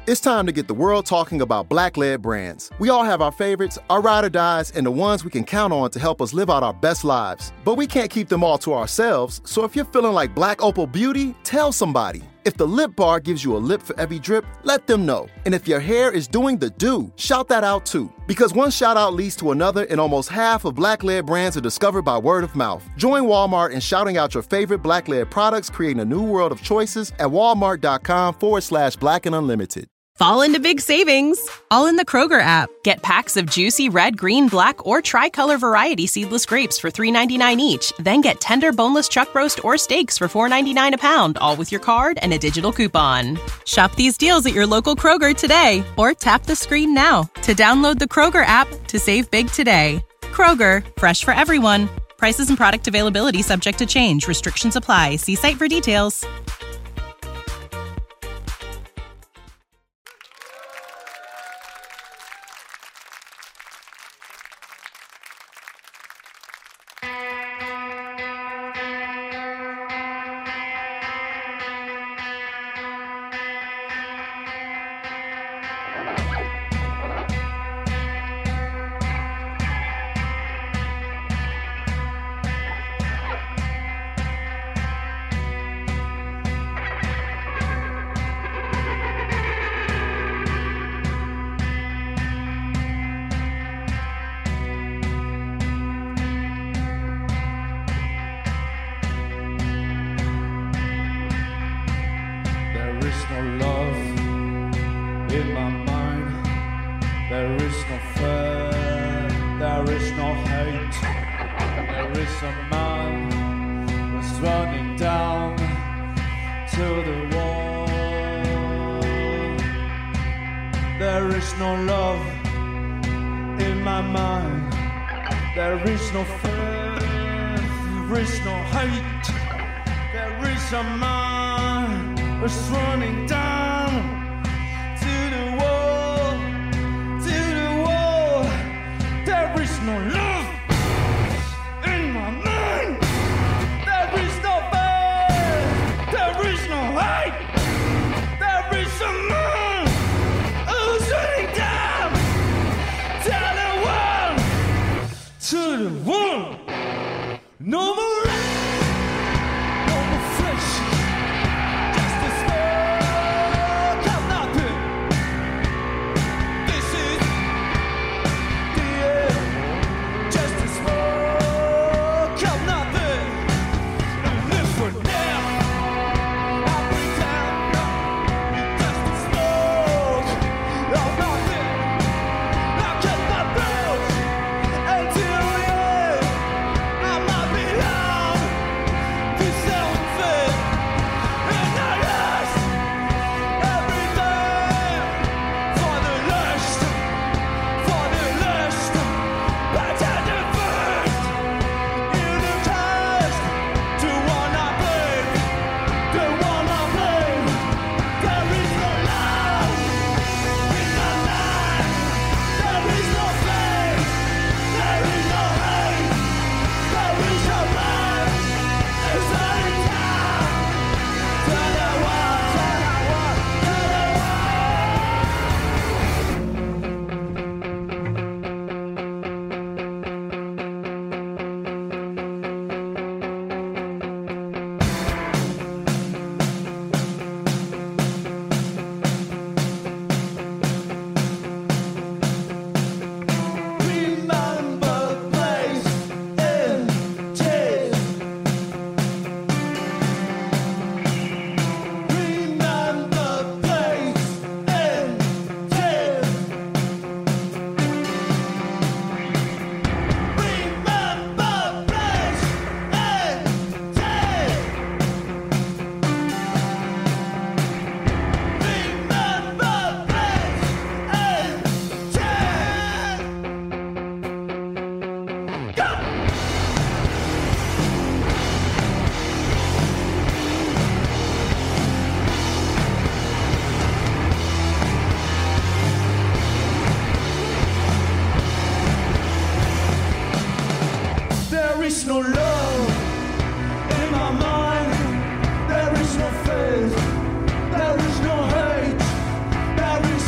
It's time to get the world talking about Black-led brands. We all have our favorites, our ride or dies, and the ones we can count on to help us live out our best lives. But we can't keep them all to ourselves, so if you're feeling like Black Opal Beauty, tell somebody. If the Lip Bar gives you a lip for every drip, let them know. And if your hair is doing the do, shout that out too. Because one shout out leads to another, and almost half of Black-led brands are discovered by word of mouth. Join Walmart in shouting out your favorite Black-led products, creating a new world of choices at walmart.com/Black and Unlimited. Fall into big savings, all in the Kroger app. Get packs of juicy red, green, black, or tricolor variety seedless grapes for $3.99 each. Then get tender boneless chuck roast or steaks for $4.99 a pound, all with your card and a digital coupon. Shop these deals at your local Kroger today, or tap the screen now to download the Kroger app to save big today. Kroger, fresh for everyone. Prices and product availability subject to change. Restrictions apply. See site for details.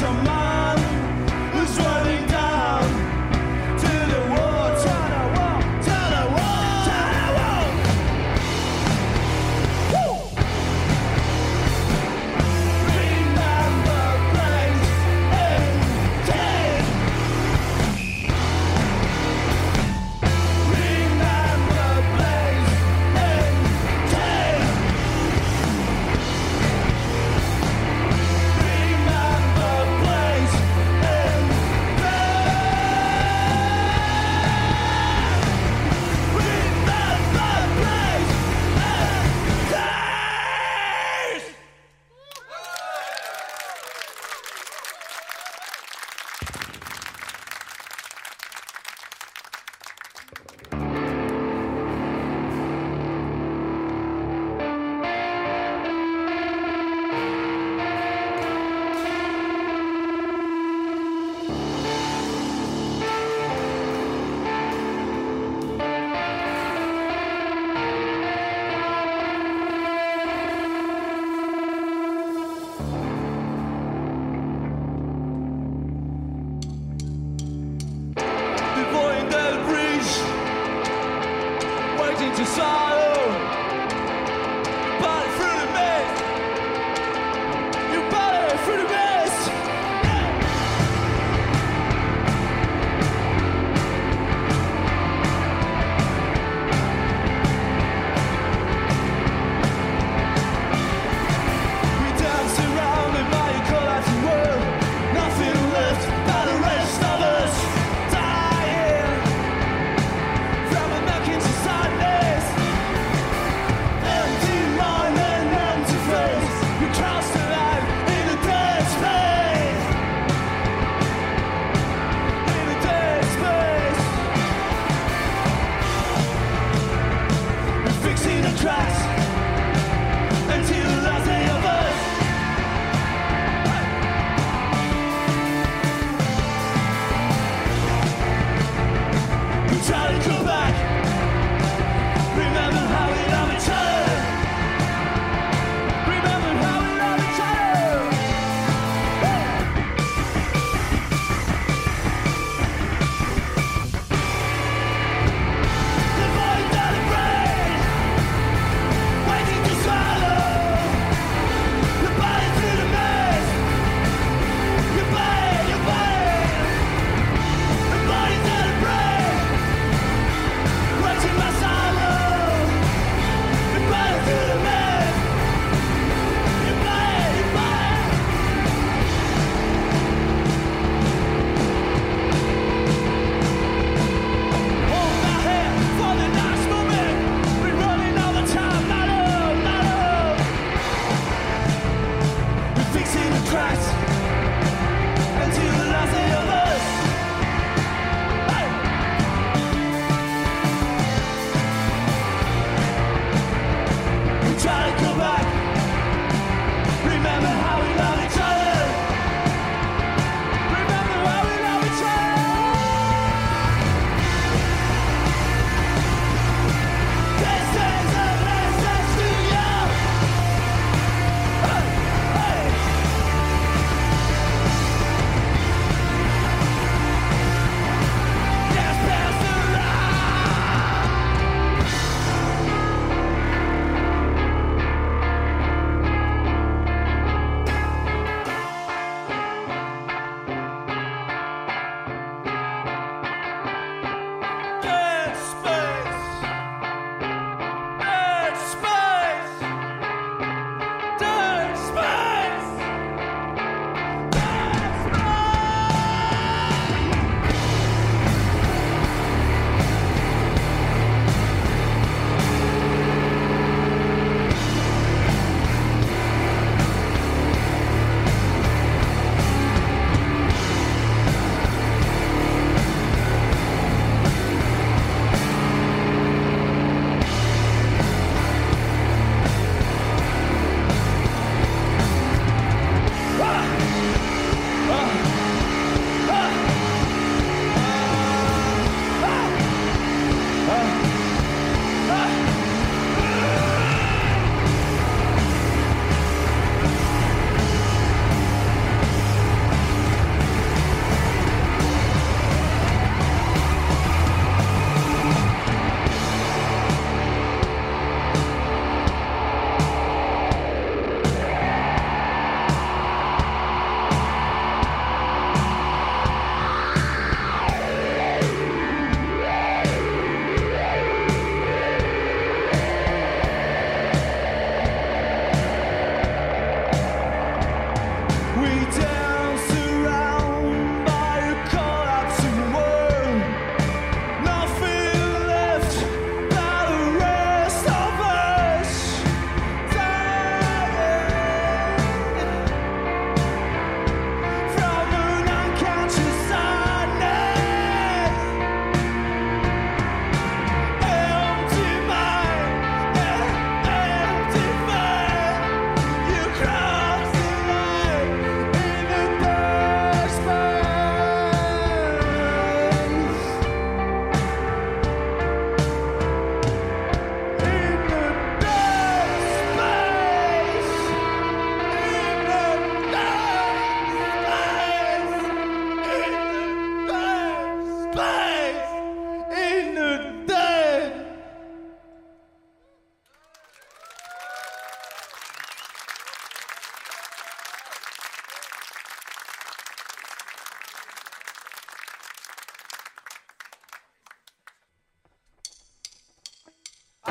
a man who's running down to the wall. To the wall, to the wall, to the wall. Woo! Remember place in time. Remember place in time. Remember place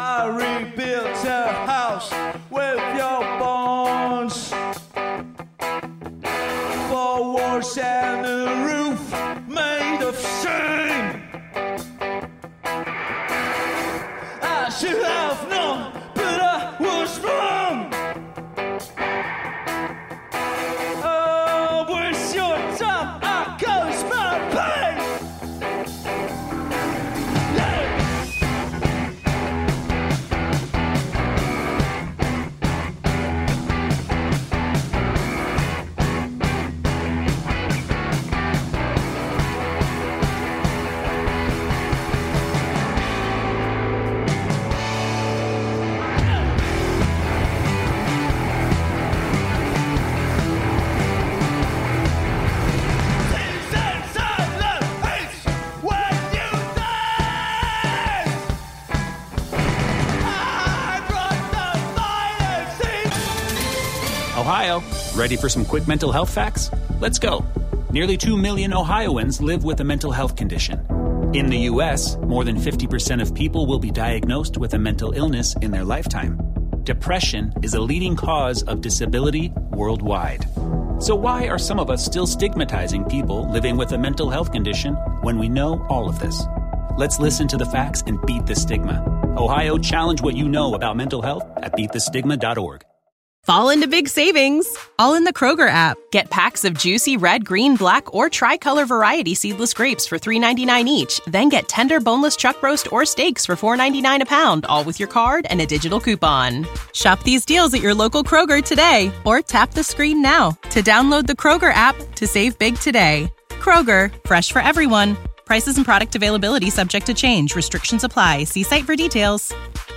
I rebuilt a house with your bones. 4 walls and a roof made of shame. I should have known, but I was wrong. Oh, waste your time, I cause my pain. Ohio, ready for some quick mental health facts? Let's go. Nearly 2 million Ohioans live with a mental health condition. In the U.S., more than 50% of people will be diagnosed with a mental illness in their lifetime. Depression is a leading cause of disability worldwide. So why are some of us still stigmatizing people living with a mental health condition when we know all of this? Let's listen to the facts and beat the stigma. Ohio, challenge what you know about mental health at beatthestigma.org. Fall into big savings, all in the Kroger app. Get packs of juicy red, green, black, or tricolor variety seedless grapes for $3.99 each. Then get tender boneless chuck roast or steaks for $4.99 a pound, all with your card and a digital coupon. Shop these deals at your local Kroger today, or tap the screen now to download the Kroger app to save big today. Kroger, fresh for everyone. Prices and product availability subject to change. Restrictions apply. See site for details.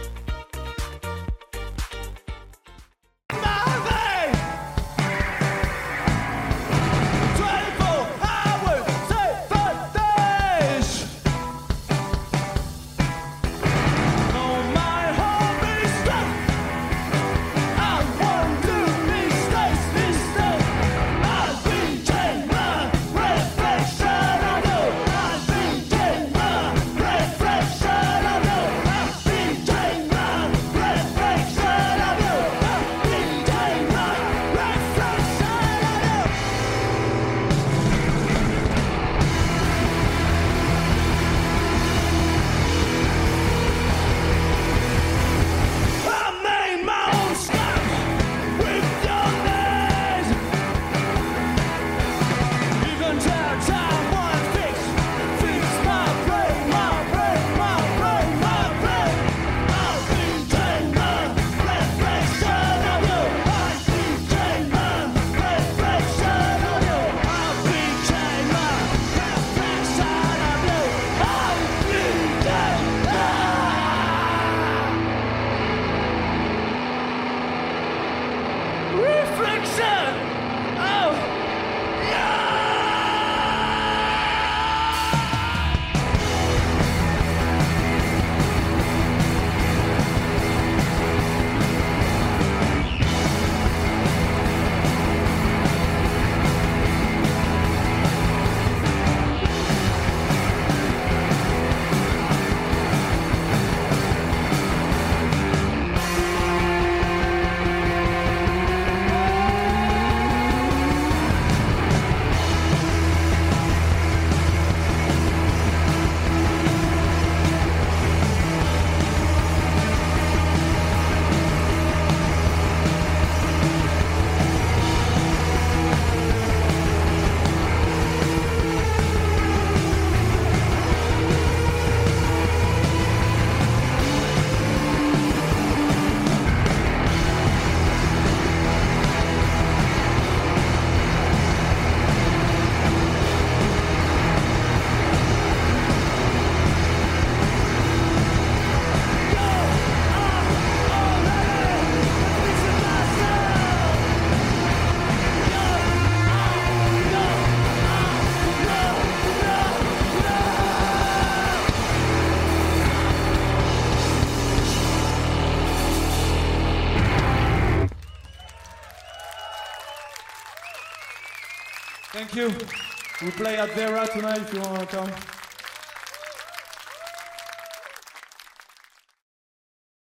Thank you. We play at Vera tonight if you want to come.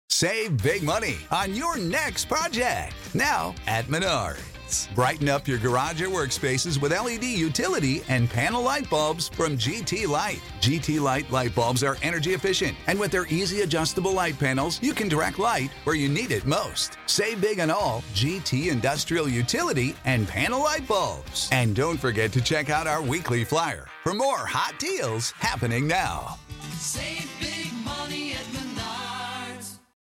Save big money on your next project. Now at Menards. Brighten up your garage or workspaces with LED utility and panel light bulbs from GT Light. GT Light light bulbs are energy efficient, and with their easy adjustable light panels, you can direct light where you need it most. Save big on all GT industrial utility and panel light bulbs. And don't forget to check out our weekly flyer for more hot deals happening now. Save